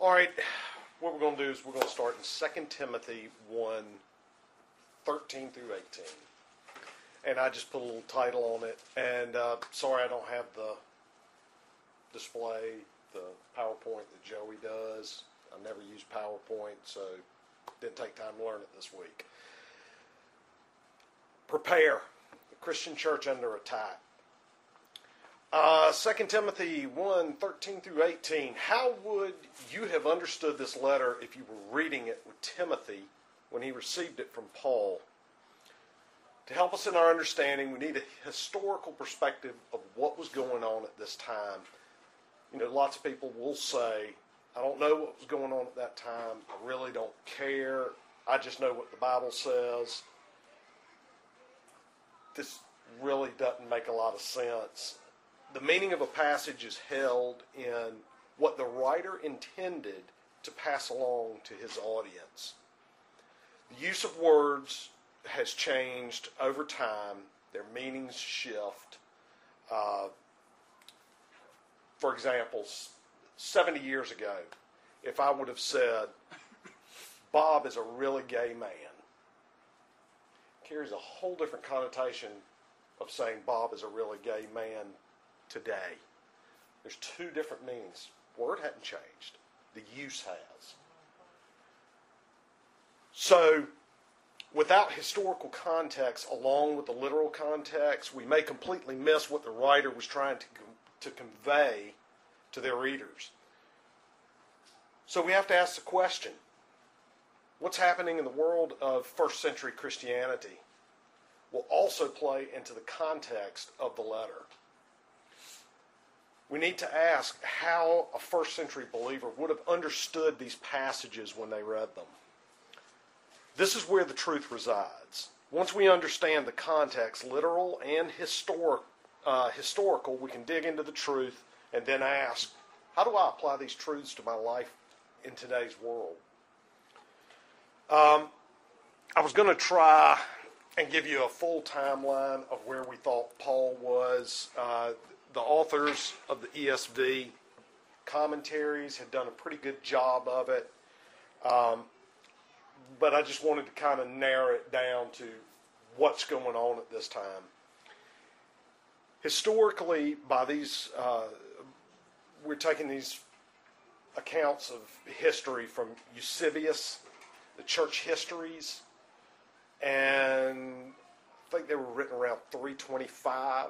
All right, what we're going to do is we're going to start in 2 Timothy 1, 13 through 18. And I just put a little title on it. And sorry I don't have the display, the PowerPoint that Joey does. I never use PowerPoint, so didn't take time to learn it this week. Prepare. The Christian church under attack. 2 Timothy 1, 13 through 18. How would you have understood this letter if you were reading it with Timothy when he received it from Paul? To help us in our understanding, we need a historical perspective of what was going on at this time. You know, lots of people will say, I don't know what was going on at that time. I really don't care. I just know what the Bible says. This really doesn't make a lot of sense. The meaning of a passage is held in what the writer intended to pass along to his audience. The use of words has changed over time. Their meanings shift. For example, 70 years ago, if I would have said, Bob is a really gay man, it carries a whole different connotation of saying Bob is a really gay man today. There's two different meanings. Word hadn't changed. The use has. So, without historical context along with the literal context, we may completely miss what the writer was trying to convey to their readers. So we have to ask the question, what's happening in the world of first century Christianity will also play into the context of the letter. We need to ask how a first century believer would have understood these passages when they read them. This is where the truth resides. Once we understand the context, literal and historical, we can dig into the truth and then ask, how do I apply these truths to my life in today's world? I was going to try and give you a full timeline of where we thought Paul was. The authors of the ESV commentaries had done a pretty good job of it. But I just wanted to kind of narrow it down to what's going on at this time. Historically, by these, we're taking these accounts of history from Eusebius, the church histories, and I think they were written around 325.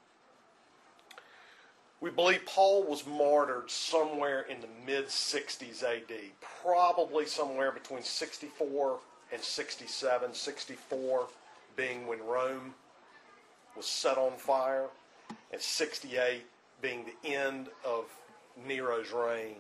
We believe Paul was martyred somewhere in the mid-60s AD, probably somewhere between 64 and 67, 64 being when Rome was set on fire, and 68 being the end of Nero's reign.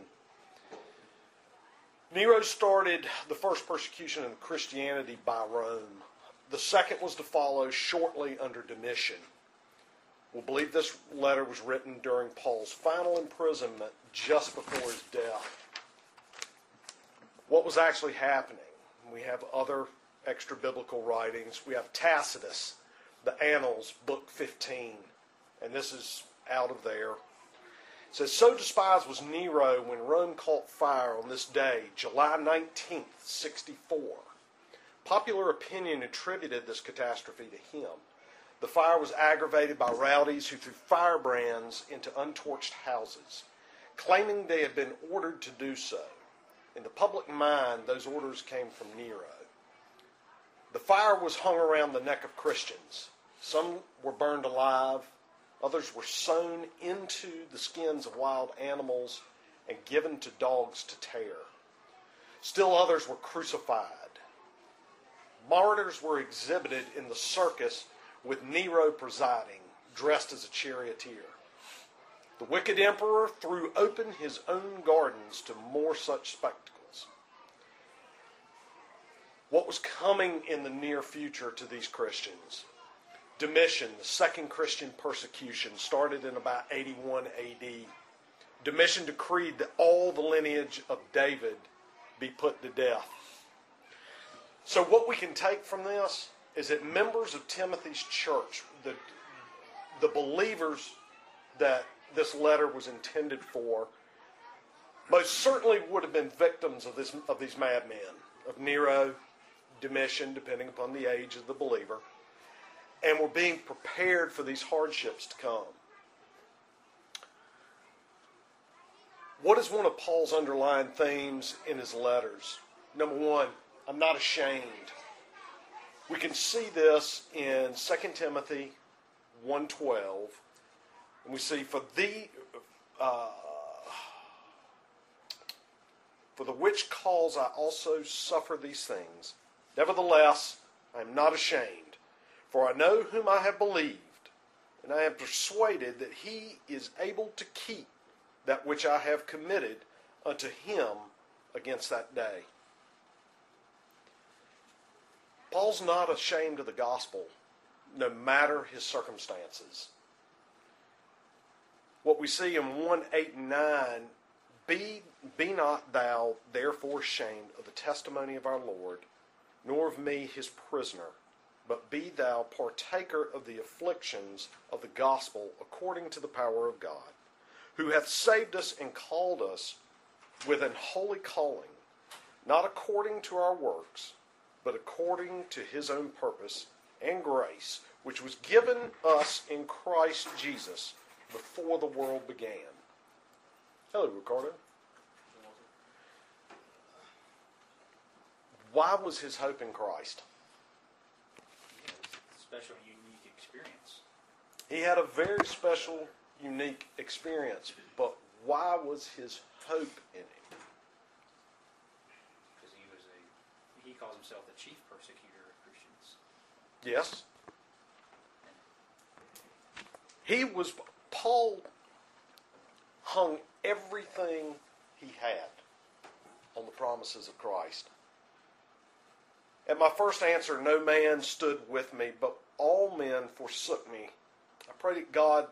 Nero started the first persecution of Christianity by Rome. The second was to follow shortly under Domitian. We'll believe this letter was written during Paul's final imprisonment just before his death. What was actually happening? We have other extra-biblical writings. We have Tacitus, the Annals, book 15, and this is out of there. It says, so despised was Nero when Rome caught fire on this day, July 19th, 64. Popular opinion attributed this catastrophe to him. The fire was aggravated by rowdies who threw firebrands into untorched houses, claiming they had been ordered to do so. In the public mind, those orders came from Nero. The fire was hung around the neck of Christians. Some were burned alive. Others were sewn into the skins of wild animals and given to dogs to tear. Still others were crucified. Martyrs were exhibited in the circus with Nero presiding, dressed as a charioteer. The wicked emperor threw open his own gardens to more such spectacles. What was coming in the near future to these Christians? Domitian, the second Christian persecution, started in about 81 AD. Domitian decreed that all the lineage of David be put to death. So what we can take from this is that members of Timothy's church, the believers that this letter was intended for, most certainly would have been victims of these madmen, of Nero, Domitian, depending upon the age of the believer, and were being prepared for these hardships to come. What is one of Paul's underlying themes in his letters? Number one, I'm not ashamed. We can see this in 2 Timothy 1:12, and we see, for the which cause I also suffer these things. Nevertheless, I am not ashamed, for I know whom I have believed, and I am persuaded that he is able to keep that which I have committed unto him against that day. Paul's not ashamed of the gospel, no matter his circumstances. What we see in 1:8 and 9, be not thou therefore ashamed of the testimony of our Lord, nor of me his prisoner, but be thou partaker of the afflictions of the gospel according to the power of God, who hath saved us and called us with an holy calling, not according to our works, but according to his own purpose and grace, which was given us in Christ Jesus before the world began. Hello, Ricardo. Why was his hope in Christ? Special, unique experience. He had a very special, unique experience, but why was his hope in him? Because he calls himself the chief persecutor of Christians. Yes. Paul hung everything he had on the promises of Christ. At my first answer, no man stood with me, but all men forsook me. I pray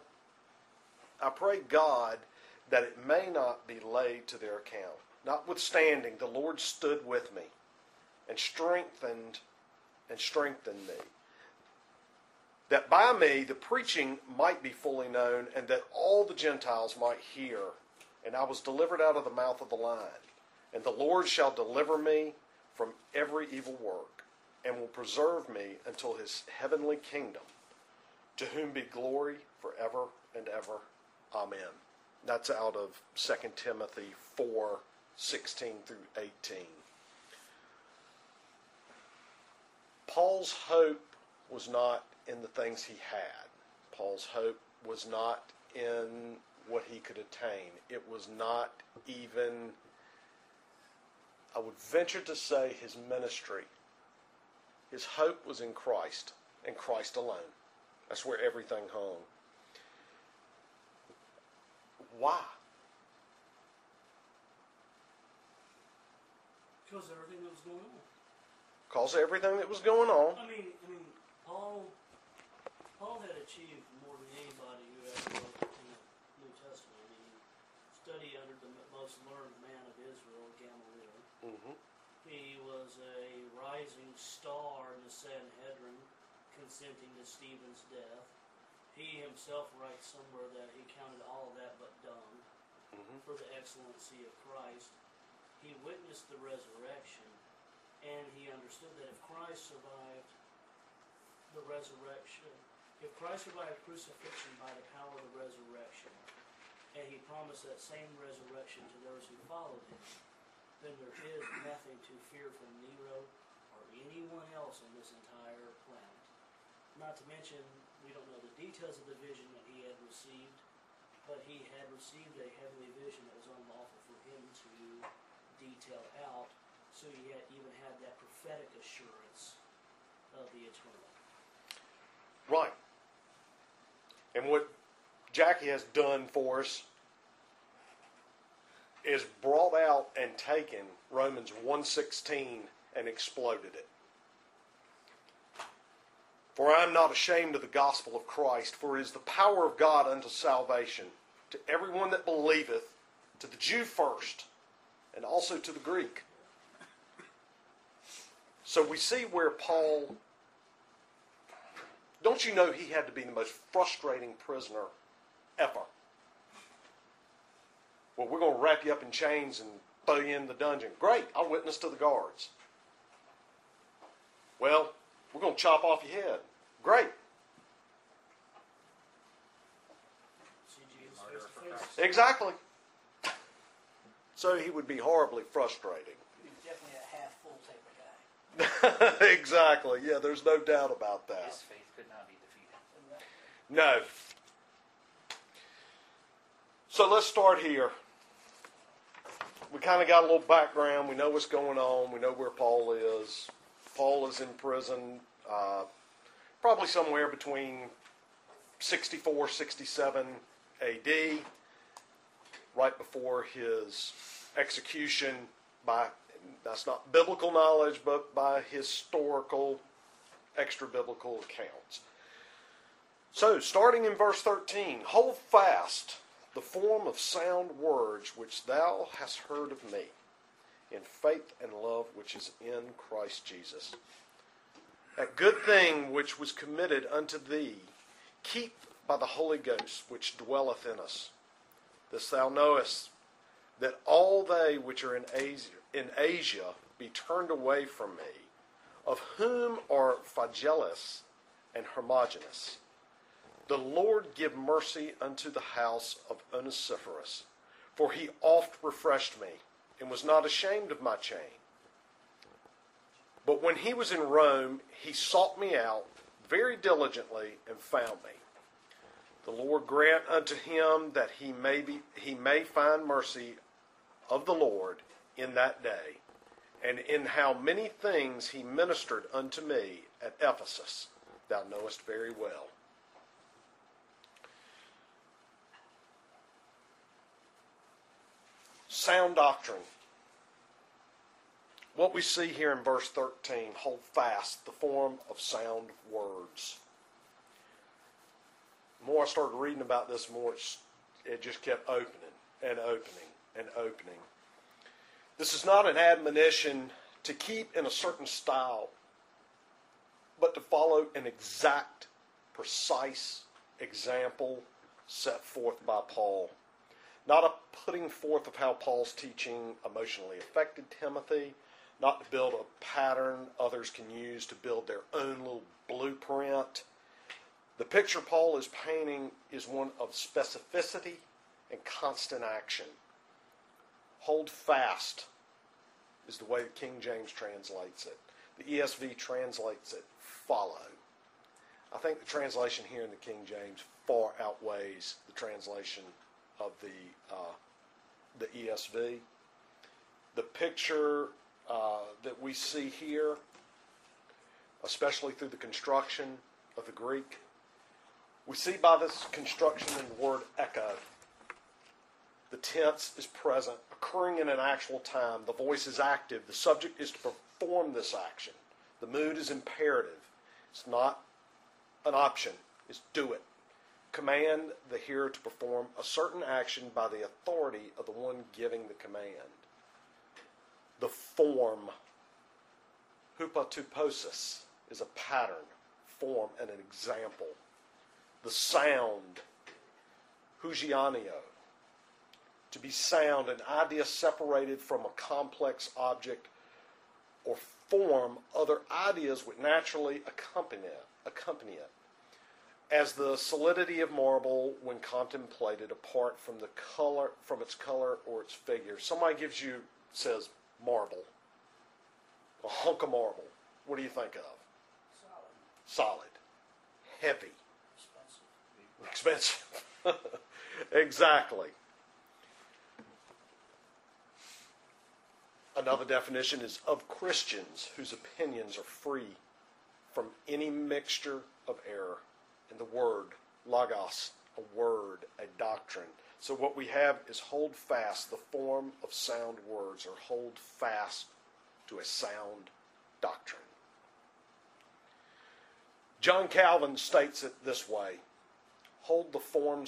God that it may not be laid to their account. Notwithstanding, the Lord stood with me and strengthened me, that by me the preaching might be fully known, and that all the Gentiles might hear. And I was delivered out of the mouth of the lion. And the Lord shall deliver me from every evil work, and will preserve me until his heavenly kingdom, to whom be glory forever and ever. Amen. That's out of 2 Timothy 4:16 through 18. Paul's hope was not in the things he had. Paul's hope was not in what he could attain. It was not even, I would venture to say, his ministry. His hope was in Christ, and Christ alone. That's where everything hung. Why? Because of everything that was going on. Because of everything that was going on. I mean, Paul had achieved more than anybody who ever wrote in the New Testament. I mean, he studied under the most learned man of Israel, Gamaliel. Mm-hmm. He was a rising star in the Sanhedrin, consenting to Stephen's death. He himself writes somewhere that he counted all of that but dung for the excellency of Christ. He witnessed the resurrection, and he understood that if Christ survived the resurrection, if Christ survived crucifixion by the power of the resurrection, and he promised that same resurrection to those who followed him, then there is nothing to fear from Nero or anyone else on this entire planet. Not to mention, we don't know the details of the vision that he had received, but he had received a heavenly vision that was unlawful for him to detail out, so he even had that prophetic assurance of the eternal. Right. And what Jackie has done for us is brought out and taken Romans 1:16 and exploded it. For I am not ashamed of the gospel of Christ, for it is the power of God unto salvation, to everyone that believeth, to the Jew first, and also to the Greek. So we see where Paul, don't you know he had to be the most frustrating prisoner ever? Well, we're going to wrap you up in chains and throw you in the dungeon. Great, I'll witness to the guards. Well, we're going to chop off your head. Great. See Jesus Murder face for to face. Christ. Exactly. So he would be horribly frustrating. He's definitely a half full type of guy. Exactly. Yeah, there's no doubt about that. His faith could not be defeated. No. So let's start here. We kind of got a little background. We know what's going on. We know where Paul is. Paul is in prison, probably somewhere between 64, 67 AD, right before his execution by, that's not biblical knowledge, but by historical, extra-biblical accounts. So, starting in verse 13, hold fast the form of sound words which thou hast heard of me, in faith and love which is in Christ Jesus. That good thing which was committed unto thee, keep by the Holy Ghost which dwelleth in us. This thou knowest, that all they which are in Asia be turned away from me, of whom are Phygellus and Hermogenes. The Lord give mercy unto the house of Onesiphorus, for he oft refreshed me, and was not ashamed of my chain. But when he was in Rome, he sought me out very diligently and found me. The Lord grant unto him that he may find mercy of the Lord in that day, and in how many things he ministered unto me at Ephesus, thou knowest very well. Sound doctrine. What we see here in verse 13, hold fast the form of sound words. The more I started reading about this, more it just kept opening and opening and opening. This is not an admonition to keep in a certain style, but to follow an exact, precise example set forth by Paul. Not a putting forth of how Paul's teaching emotionally affected Timothy, not to build a pattern others can use to build their own little blueprint. The picture Paul is painting is one of specificity and constant action. Hold fast is the way the King James translates it. The ESV translates it follow. I think the translation here in the King James far outweighs the translation of the ESV. The picture that we see here, especially through the construction of the Greek, we see by this construction in the word echo, the tense is present, occurring in an actual time. The voice is active. The subject is to perform this action. The mood is imperative. It's not an option. It's do it. Command the hearer to perform a certain action by the authority of the one giving the command. The form, hupatuposis, is a pattern, form, and an example. The sound, hugianio, to be sound, an idea separated from a complex object or form other ideas would naturally accompany it. As the solidity of marble when contemplated apart from the color, from its color or its figure. Somebody says marble, a hunk of marble. What do you think of? Solid, heavy, expensive. Exactly. Another definition is of Christians whose opinions are free from any mixture of error. And the word, logos, a word, a doctrine. So what we have is hold fast the form of sound words, or hold fast to a sound doctrine. John Calvin states it this way: hold the form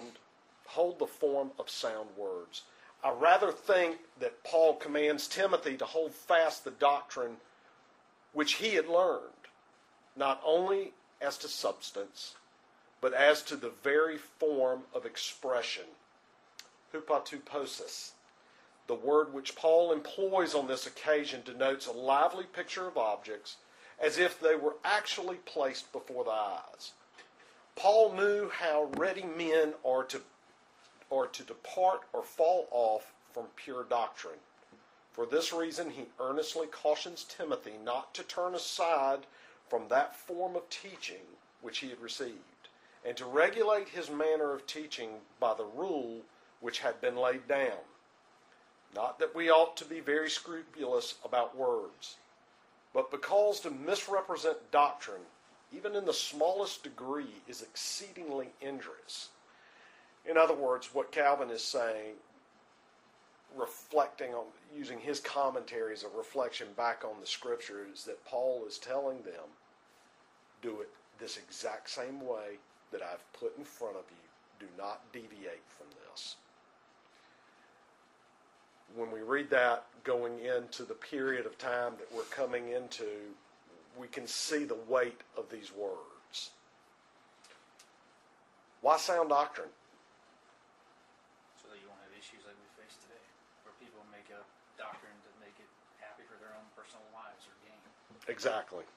of sound words. I rather think that Paul commands Timothy to hold fast the doctrine which he had learned, not only as to substance, but as to the very form of expression. hupatuposis. The word which Paul employs on this occasion denotes a lively picture of objects as if they were actually placed before the eyes. Paul knew how ready men are to depart or fall off from pure doctrine. For this reason, he earnestly cautions Timothy not to turn aside from that form of teaching which he had received, and to regulate his manner of teaching by the rule which had been laid down. Not that we ought to be very scrupulous about words, but because to misrepresent doctrine, even in the smallest degree, is exceedingly injurious. In other words, what Calvin is saying, reflecting on, using his commentary as a reflection back on the Scriptures, that Paul is telling them, do it this exact same way that I've put in front of you. Do not deviate from this. When we read that going into the period of time that we're coming into, we can see the weight of these words. Why sound doctrine? So that you won't have issues like we face today, where people make a doctrine to make it happy for their own personal lives or gain. Exactly.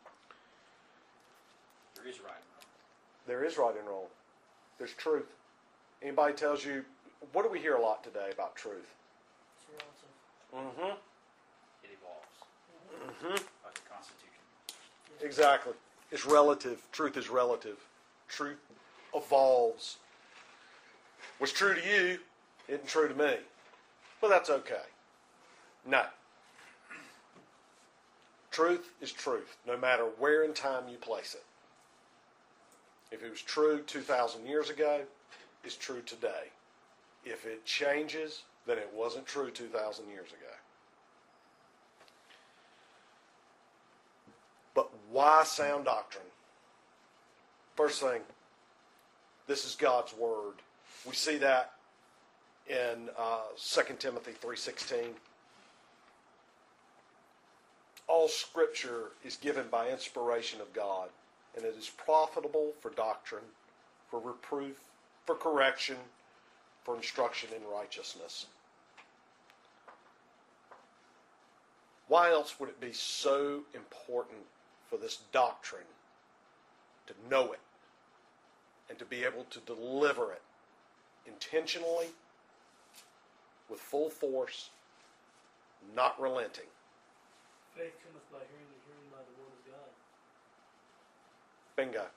There is right and wrong. There is right and wrong. There's truth. Anybody tells you, what do we hear a lot today about truth? It's relative. It evolves. Like the Constitution. Exactly. It's relative. Truth is relative. Truth evolves. What's true to you isn't true to me. But that's okay. No. Truth is truth, no matter where in time you place it. If it was true 2,000 years ago, it's true today. If it changes, then it wasn't true 2,000 years ago. But why sound doctrine? First thing, this is God's Word. We see that in 2 Timothy 3:16. All Scripture is given by inspiration of God, and it is profitable for doctrine, for reproof, for correction, for instruction in righteousness. Why else would it be so important for this doctrine to know it and to be able to deliver it intentionally, with full force, not relenting? Faith cometh by hearing, and hearing by the word of God. Bingo.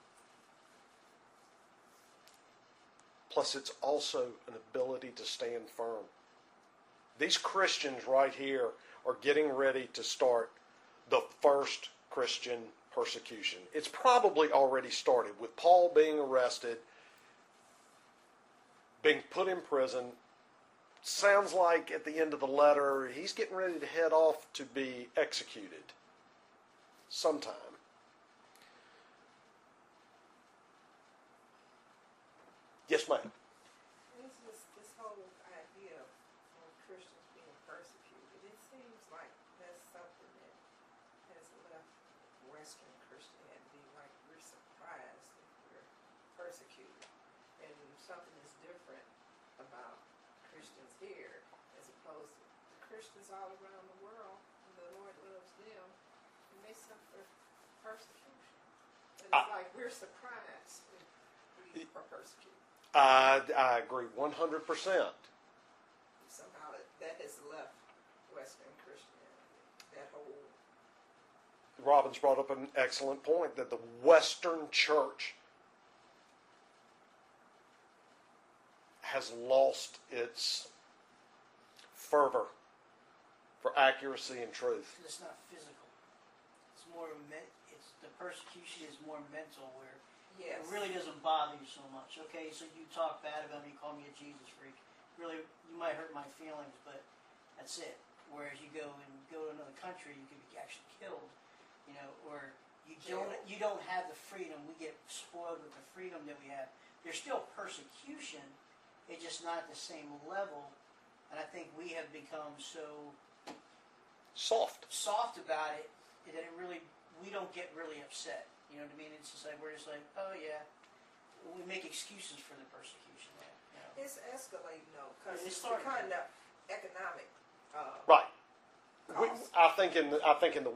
Plus, it's also an ability to stand firm. These Christians right here are getting ready to start the first Christian persecution. It's probably already started with Paul being arrested, being put in prison. Sounds like at the end of the letter, he's getting ready to head off to be executed sometime. Yes, ma'am. This whole idea of Christians being persecuted, it seems like that's something that has left Western Christianity, like we're surprised if we're persecuted. And something is different about Christians here as opposed to Christians all around the world. The Lord loves them and they suffer persecution. And it's like we're surprised if we are persecuted. I agree 100%. Somehow that has left Western Christianity. That whole. Robbins brought up an excellent point that the Western church has lost its fervor for accuracy and truth. It's not physical. It's more it's the persecution is more mental, where Yes. it really doesn't bother you so much. Okay, so you talk bad about me, call me a Jesus freak. Really, you might hurt my feelings, but that's it. Whereas you go to another country, you could be actually killed, or you don't have the freedom. We get spoiled with the freedom that we have. There's still persecution, it's just not at the same level. And I think we have become so Soft. about it that we don't get really upset. You know what I mean? It's just like we're just like, oh yeah, we make excuses for the persecution. It's escalating though, because It's it's starting to. becoming the economic. Right. Cost. I think in the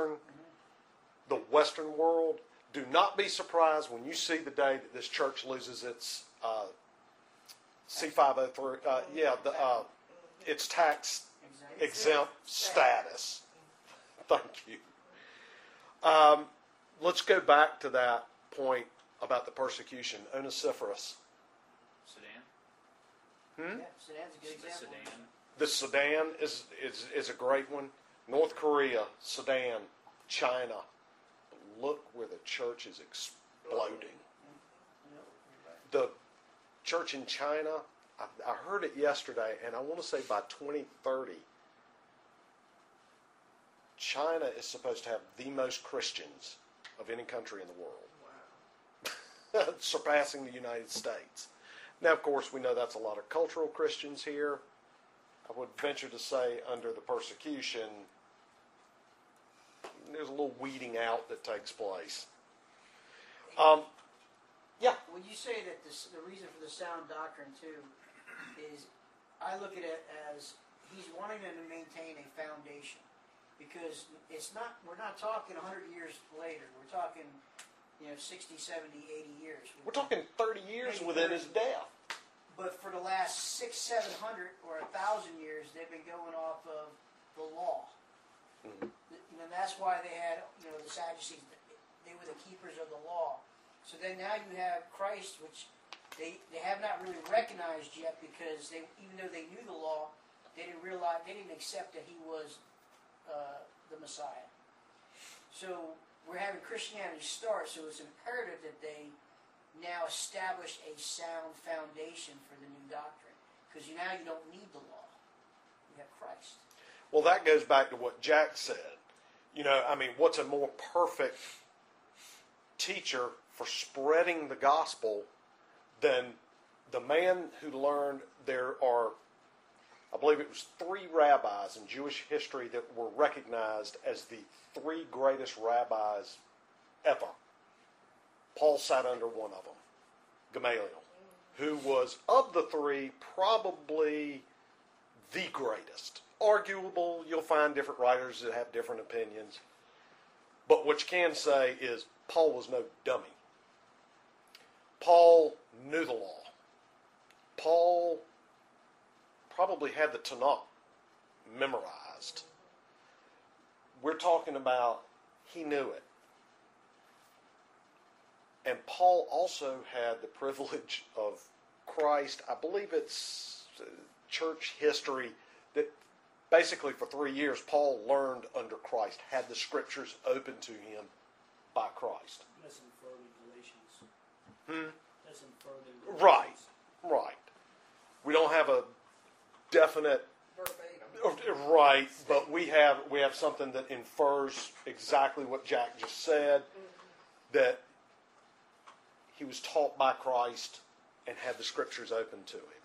Western world, do not be surprised when you see the day that this church loses its C503. Its tax Exactly. exempt status. Thank you. Let's go back to that point about the persecution. Onesiphorus. Sudan. Yeah, Sudan's a good The example. Sudan. The Sudan is a great one. North Korea, Sudan, China. Look where the church is exploding. Yeah, you're right. The church in China, I heard it yesterday, and I want to say by 2030, China is supposed to have the most Christians of any country in the world, Wow. surpassing the United States. Now, of course, we know that's a lot of cultural Christians here. I would venture to say under the persecution, there's a little weeding out that takes place. Yeah. When you say that the reason for the sound doctrine too is, I look at it as he's wanting them to maintain a foundation, because we're not talking 100 years later. We're talking 60, 70, 80 years. We're talking 30 years Maybe within 30. his death. But for the last 600, 700, or 1,000 years, they've been going off of the law. Mhm. That's why they had, the Sadducees. They were the keepers of the law. So then now you have Christ, which they have not really recognized yet, because even though they knew the law, they didn't accept that he was the Messiah. So we're having Christianity start. So it's imperative that they now establish a sound foundation for the new doctrine, because now you don't need the law. You have Christ. Well, that goes back to what Jack said. What's a more perfect teacher for spreading the gospel than the man who learned? There are, I believe it was 3 rabbis in Jewish history that were recognized as the 3 greatest rabbis ever. Paul sat under one of them, Gamaliel, who was, of the 3, probably the greatest. Arguable, you'll find different writers that have different opinions. But what you can say is Paul was no dummy. Paul knew the law. Paul probably had the Tanakh memorized. We're talking about he knew it. And Paul also had the privilege of Christ. I believe it's church history that basically for 3 years Paul learned under Christ, had the scriptures open to him by Christ. That's inferred in Galatians. That's inferred in Galatians. Right. We don't have a definite Verbatim. right, but we have something that infers exactly what Jack just said, that he was taught by Christ and had the scriptures open to him.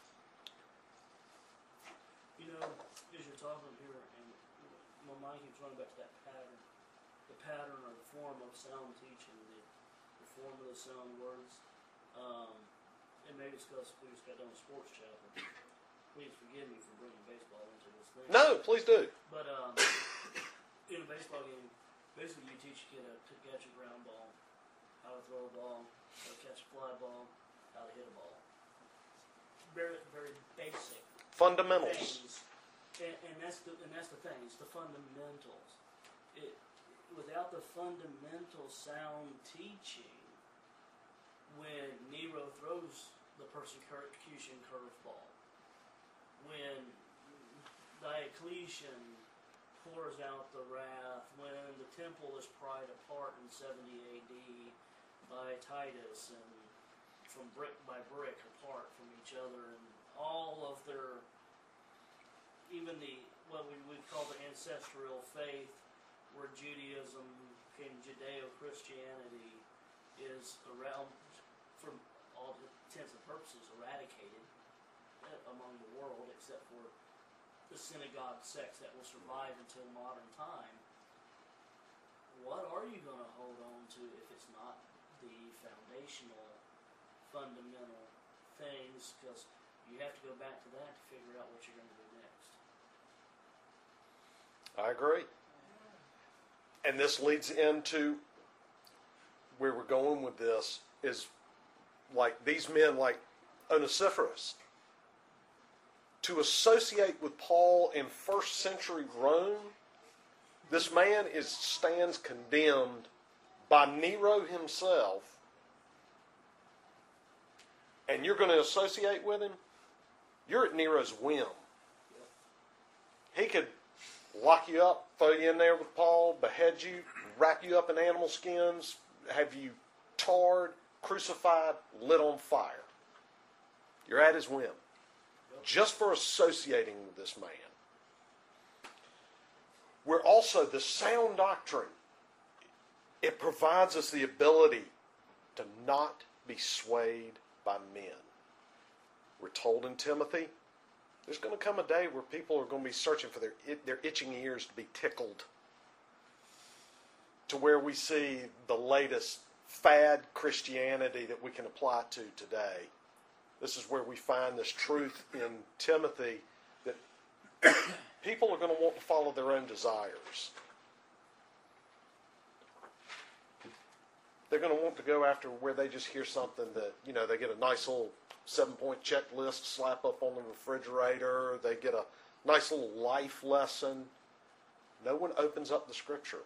As you're talking here, and my mind keeps running back to that pattern. The pattern or the form of sound teaching, the form of the sound words. And maybe it's because we just got done with sports chapel. Please forgive me for bringing baseball into this thing. No, please do. But in a baseball game, basically you teach a kid how to catch a ground ball, how to throw a ball, how to catch a fly ball, how to hit a ball. Very, very basic Fundamentals. things. And that's the thing. It's the fundamentals. Without the fundamental sound teaching, when Nero throws the persecution curveball, when Diocletian pours out the wrath, when the temple is pried apart in 70 AD by Titus, and from brick by brick apart from each other, and all of their, even what we would call the ancestral faith, where Judaism became Judeo-Christianity, is around, from all intents and purposes, eradicated among the world, except for the synagogue sects that will survive until modern time. What are you going to hold on to if it's not the foundational, fundamental things, because you have to go back to that to figure out what you're going to do next. I agree. And this leads into where we're going with this is like these men like Onesiphorus. To associate with Paul in first century Rome, this man stands condemned by Nero himself, and you're going to associate with him? You're at Nero's whim. He could lock you up, throw you in there with Paul, behead you, wrap you up in animal skins, have you tarred, crucified, lit on fire. You're at his whim. Just for associating with this man. We're also, the sound doctrine, it provides us the ability to not be swayed by men. We're told in Timothy, there's going to come a day where people are going to be searching for their itching ears to be tickled. To where we see the latest fad Christianity that we can apply to today. This is where we find this truth in Timothy that people are going to want to follow their own desires. They're going to want to go after where they just hear something that, they get a nice little 7-point checklist slap up on the refrigerator. They get a nice little life lesson. No one opens up the scripture.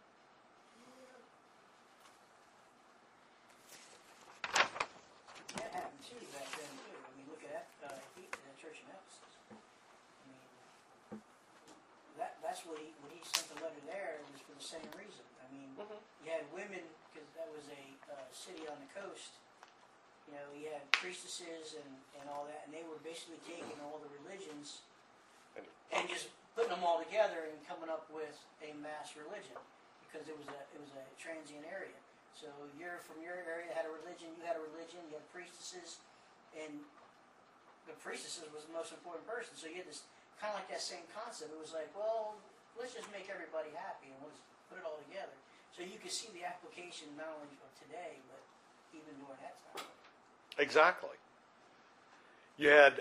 That happened too back then too. I mean, look at that, the church in Ephesus. I mean, that's what he sent the letter there. It was for the same reason. I mean, you had women, because that was a city on the coast. You had priestesses and all that, and they were basically taking all the religions and just putting them all together and coming up with a mass religion, because it was a transient area. So you're from your area had a religion, you had priestesses, and the priestesses was the most important person. So you had this kind of like that same concept. It was like, well, let's just make everybody happy and let's put it all together. So you could see the application not only of today, but even during that time. Exactly. You had,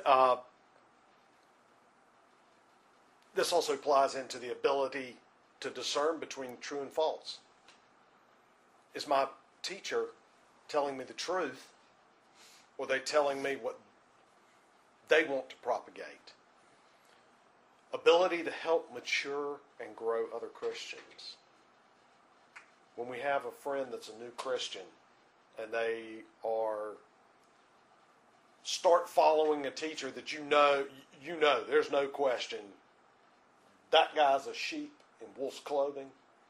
this also applies into the ability to discern between true and false. Is my teacher telling me the truth, or are they telling me what they want to propagate? Ability to help mature and grow other Christians. When we have a friend that's a new Christian and they start following a teacher that you know, there's no question, that guy's a sheep in wolf's clothing.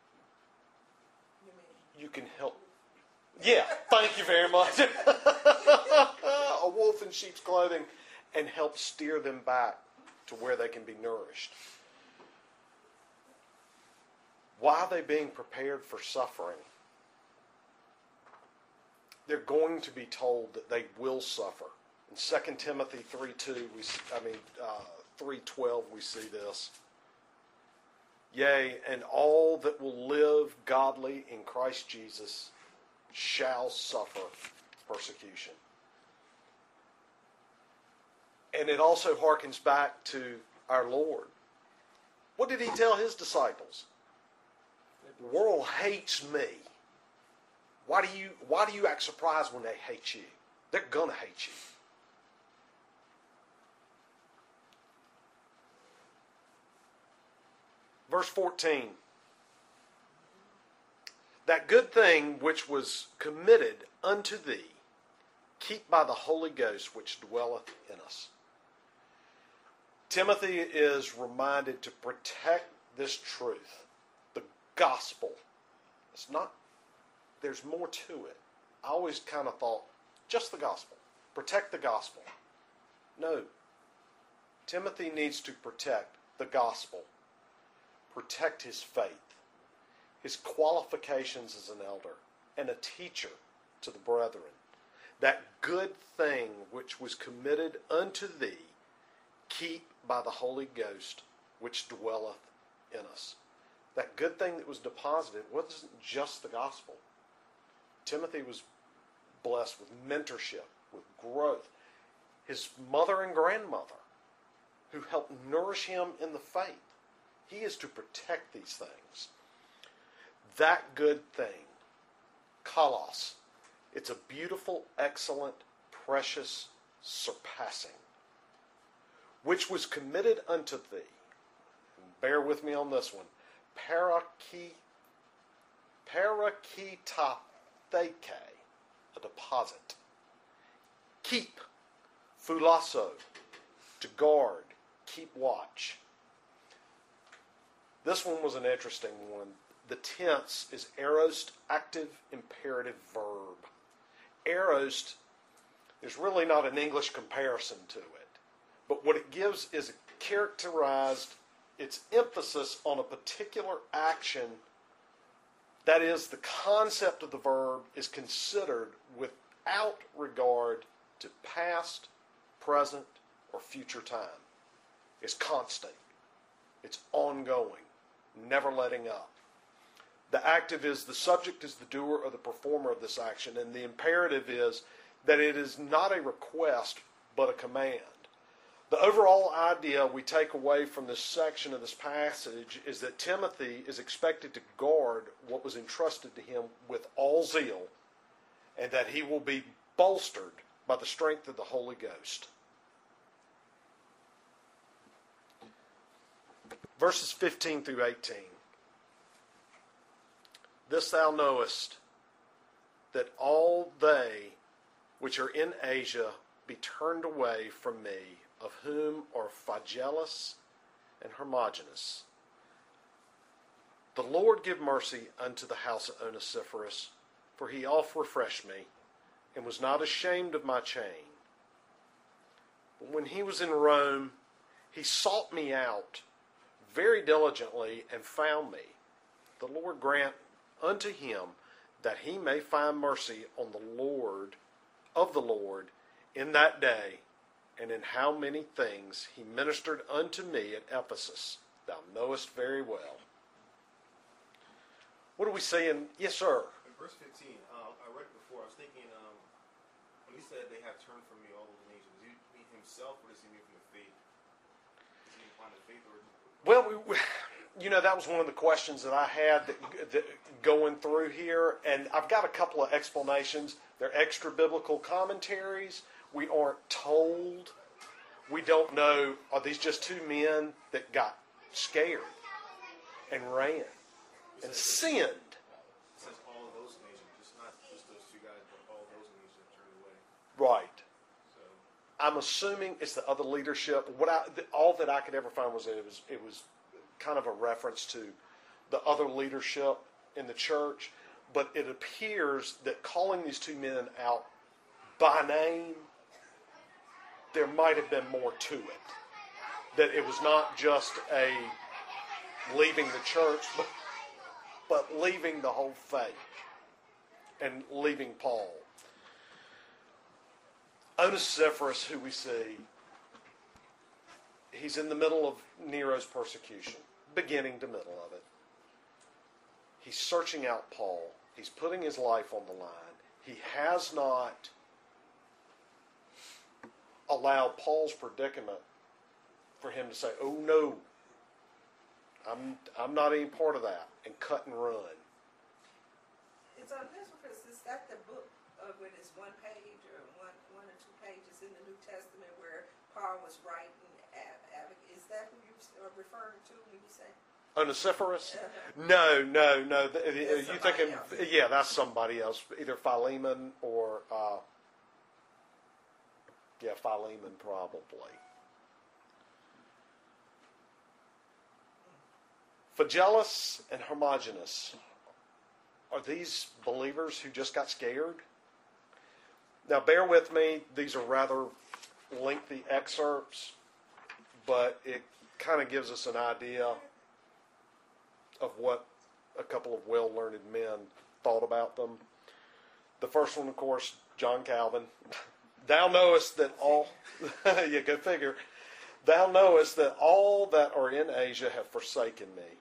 You can help. Yeah, thank you very much. A wolf in sheep's clothing, and help steer them back to where they can be nourished. Why are they being prepared for suffering? They're going to be told that they will suffer. In 2 Timothy 3:12, we see this. Yea, and all that will live godly in Christ Jesus shall suffer persecution. And it also harkens back to our Lord. What did he tell his disciples? The world hates me. Why do you act surprised when they hate you? They're going to hate you. Verse 14. That good thing which was committed unto thee, keep by the Holy Ghost which dwelleth in us. Timothy is reminded to protect this truth, the gospel. It's not, there's more to it. I always kind of thought, just the gospel. Protect the gospel. No. Timothy needs to protect the gospel. Protect his faith, his qualifications as an elder, and a teacher to the brethren. That good thing which was committed unto thee, keep by the Holy Ghost which dwelleth in us. That good thing that was deposited wasn't just the gospel. Timothy was blessed with mentorship, with growth. his mother and grandmother, who helped nourish him in the faith. He is to protect these things. That good thing, kalos, it's a beautiful, excellent, precious, surpassing, which was committed unto thee. Bear with me on this one. Parakitatheke, a deposit. Keep, phulasso, to guard, keep watch. This one was an interesting one. The tense is aorist, active, imperative verb. Aorist, there's really not an English comparison to it. But what it gives is characterized its emphasis on a particular action. That is, the concept of the verb is considered without regard to past, present, or future time. It's constant. It's ongoing, never letting up. The active is the subject is the doer or the performer of this action, and the imperative is that it is not a request but a command. The overall idea we take away from this section of this passage is that Timothy is expected to guard what was entrusted to him with all zeal, and that he will be bolstered by the strength of the Holy Ghost. Verses 15 through 18. This thou knowest, that all they which are in Asia be turned away from me, of whom are Phygellus and Hermogenes. The Lord give mercy unto the house of Onesiphorus, for he oft refreshed me, and was not ashamed of my chain. But when he was in Rome, he sought me out very diligently and found me. The Lord grant unto him that he may find mercy on the Lord of the Lord in that day, and in how many things he ministered unto me at Ephesus, thou knowest very well. What are we saying? Yes, sir. In verse 15, I read it before. I was thinking, when he said they have turned from me all those nations, does he mean himself, or does he mean from the faith? Does he imply the faith, or? Well, that was one of the questions that I had that going through here, and I've got a couple of explanations. They're extra biblical commentaries. We aren't told. We don't know, are these just two men that got scared and ran and sinned? It says all of those nations, just not just those two guys, but all those nations that turned away. Right. So I'm assuming it's the other leadership. All that I could ever find was that it was kind of a reference to the other leadership in the church. But it appears that calling these two men out by name, there might have been more to it. That it was not just a leaving the church, but leaving the whole faith and leaving Paul. Onesiphorus, who we see, he's in the middle of Nero's persecution, beginning to middle of it. He's searching out Paul. He's putting his life on the line. He has not allowed Paul's predicament for him to say, "Oh no, I'm not any part of that," and cut and run. It's on this because is that the book when it's one page or one or two pages in the New Testament where Paul was writing? Is that who you're referring to when you say? Onesiphorus? No. That's You thinking? else. Yeah, that's somebody else. Either Philemon or Philemon probably. Phygellus and Hermogenes. Are these believers who just got scared? Now, bear with me. These are rather lengthy excerpts, but it kind of gives us an idea of what a couple of well-learned men thought about them. The first one, of course, John Calvin. Thou knowest that all, yeah, go figure. Thou knowest that all that are in Asia have forsaken me.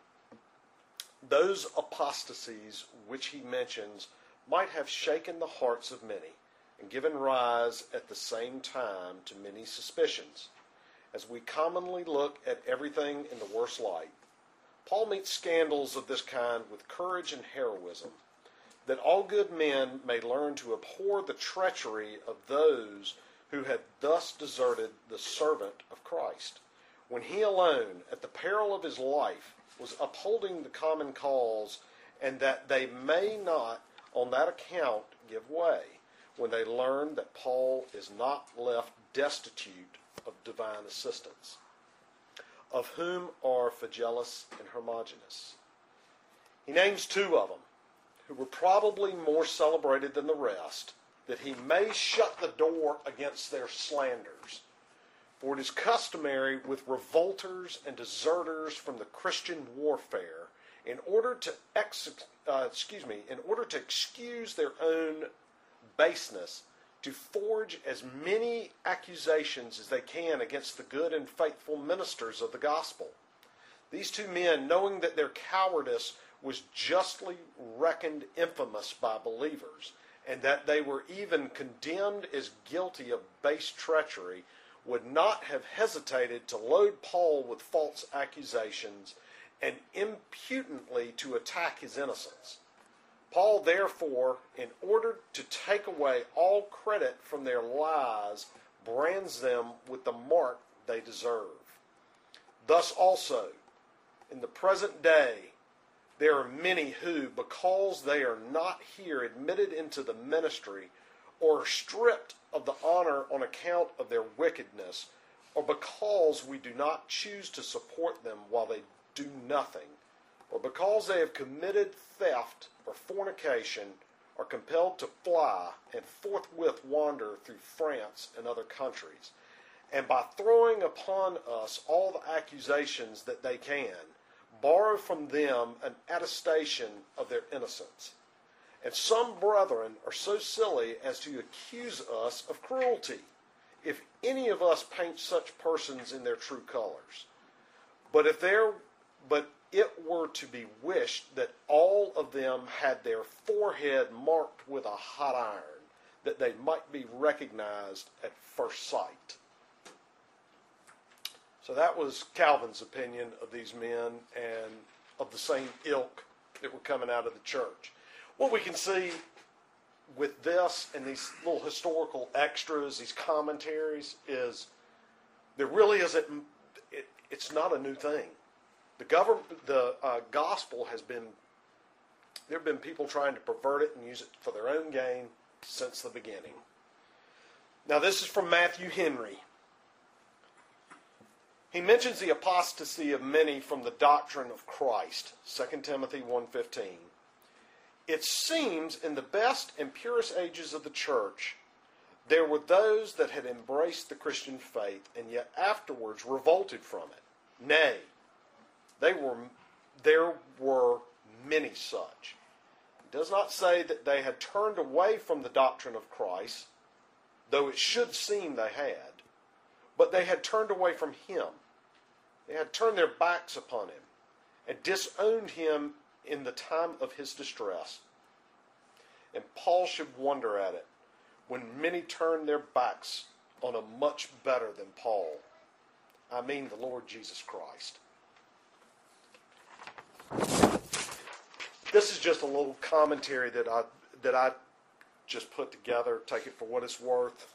Those apostasies which he mentions might have shaken the hearts of many, and given rise at the same time to many suspicions. As we commonly look at everything in the worst light, Paul meets scandals of this kind with courage and heroism, that all good men may learn to abhor the treachery of those who had thus deserted the servant of Christ, when he alone, at the peril of his life, was upholding the common cause, and that they may not on that account give way, when they learn that Paul is not left destitute of divine assistance, of whom are Phygellus and Hermogenes. He names two of them, who were probably more celebrated than the rest, that he may shut the door against their slanders. For it is customary with revolters and deserters from the Christian warfare, in order to excuse their own baseness, to forge as many accusations as they can against the good and faithful ministers of the gospel. These two men, knowing that their cowardice was justly reckoned infamous by believers, and that they were even condemned as guilty of base treachery, would not have hesitated to load Paul with false accusations and impudently to attack his innocence. Paul, therefore, in order to take away all credit from their lies, brands them with the mark they deserve. Thus also, in the present day, there are many who, because they are not here admitted into the ministry, or are stripped of the honor on account of their wickedness, or because we do not choose to support them while they do nothing, or because they have committed theft or fornication, are compelled to fly and forthwith wander through France and other countries, and by throwing upon us all the accusations that they can, borrow from them an attestation of their innocence. And some brethren are so silly as to accuse us of cruelty, if any of us paint such persons in their true colors. But it were to be wished that all of them had their forehead marked with a hot iron, that they might be recognized at first sight. So that was Calvin's opinion of these men and of the same ilk that were coming out of the church. What we can see with this and these little historical extras, these commentaries, is there really isn't, it's not a new thing. The gospel has been, there have been people trying to pervert it and use it for their own gain since the beginning. Now this is from Matthew Henry. He mentions the apostasy of many from the doctrine of Christ, 2 Timothy 1:15. It seems in the best and purest ages of the church, there were those that had embraced the Christian faith and yet afterwards revolted from it. Nay, there were many such. It does not say that they had turned away from the doctrine of Christ, though it should seem they had, but they had turned away from him. They had turned their backs upon him and disowned him in the time of his distress. And Paul should wonder at it when many turn their backs on a much better than Paul. I mean the Lord Jesus Christ. This is just a little commentary that I just put together. Take it for what it's worth.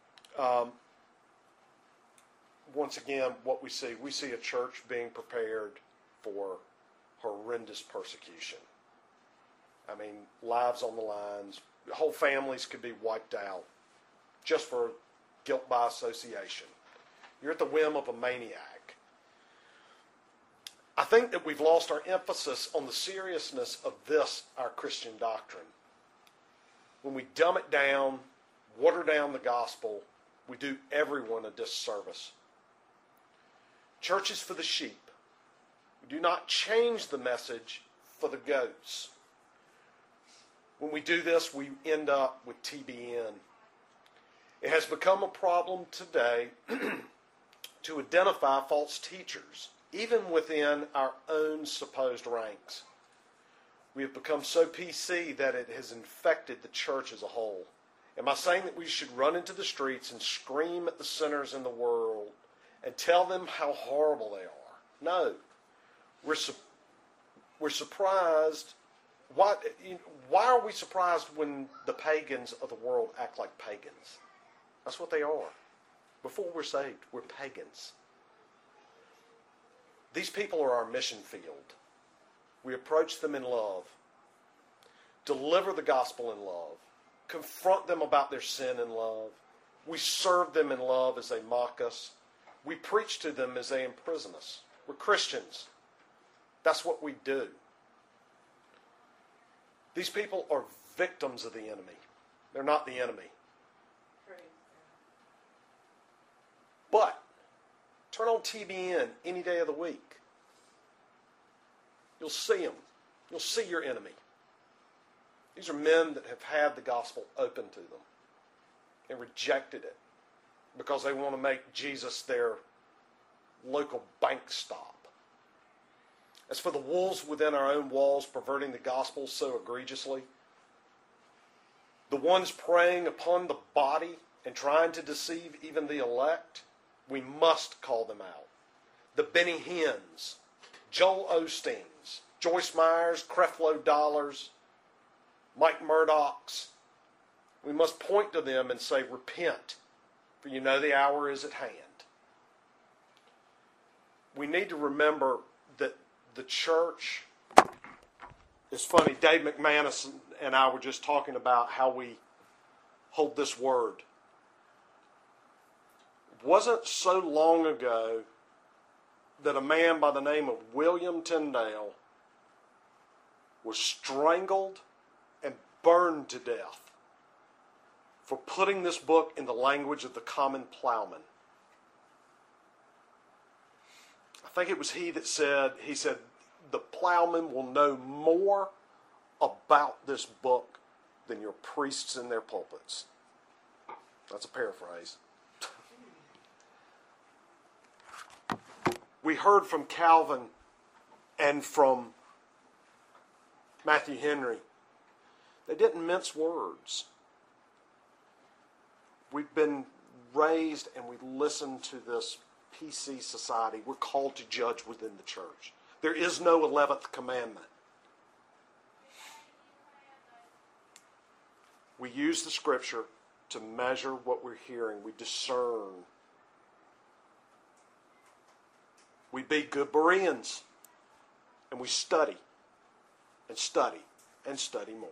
Once again, what we see a church being prepared for horrendous persecution. I mean, lives on the lines. Whole families could be wiped out just for guilt by association. You're at the whim of a maniac. I think that we've lost our emphasis on the seriousness of this, our Christian doctrine. When we dumb it down, water down the gospel, we do everyone a disservice. Church is for the sheep. We do not change the message for the goats. When we do this, we end up with TBN. It has become a problem today to identify false teachers, even within our own supposed ranks. We have become so PC that it has infected the church as a whole. Am I saying that we should run into the streets and scream at the sinners in the world and tell them how horrible they are? No. We're surprised. Why are we surprised when the pagans of the world act like pagans? That's what they are. Before we're saved, we're pagans. These people are our mission field. We approach them in love, deliver the gospel in love, confront them about their sin in love. We serve them in love as they mock us. We preach to them as they imprison us. We're Christians. That's what we do. These people are victims of the enemy. They're not the enemy. Praise But turn on TBN any day of the week. You'll see them. You'll see your enemy. These are men that have had the gospel open to them and rejected it because they want to make Jesus their local bank stop. As for the wolves within our own walls perverting the gospel so egregiously, the ones preying upon the body and trying to deceive even the elect, we must call them out. The Benny Hinns, Joel Osteens, Joyce Myers, Creflo Dollars, Mike Murdoch's. We must point to them and say, repent, for you know the hour is at hand. We need to remember that the church, it's funny, Dave McManus and I were just talking about how we hold this word. It wasn't so long ago that a man by the name of William Tyndale was strangled and burned to death for putting this book in the language of the common plowman. I think it was he said, the plowman will know more about this book than your priests in their pulpits. That's a paraphrase. We heard from Calvin and from Matthew Henry. They didn't mince words. We've been raised and we listen to this PC society. We're called to judge within the church. There is no 11th commandment. We use the scripture to measure what we're hearing. We discern. We be good Bereans. And we study and study and study more.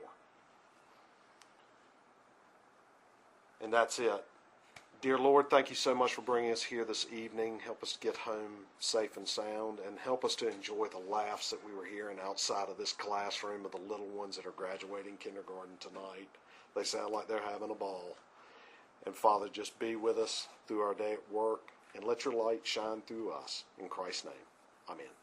And that's it. Dear Lord, thank you so much for bringing us here this evening. Help us get home safe and sound, and help us to enjoy the laughs that we were hearing outside of this classroom of the little ones that are graduating kindergarten tonight. They sound like they're having a ball. And Father, just be with us through our day at work, and let your light shine through us. In Christ's name, amen.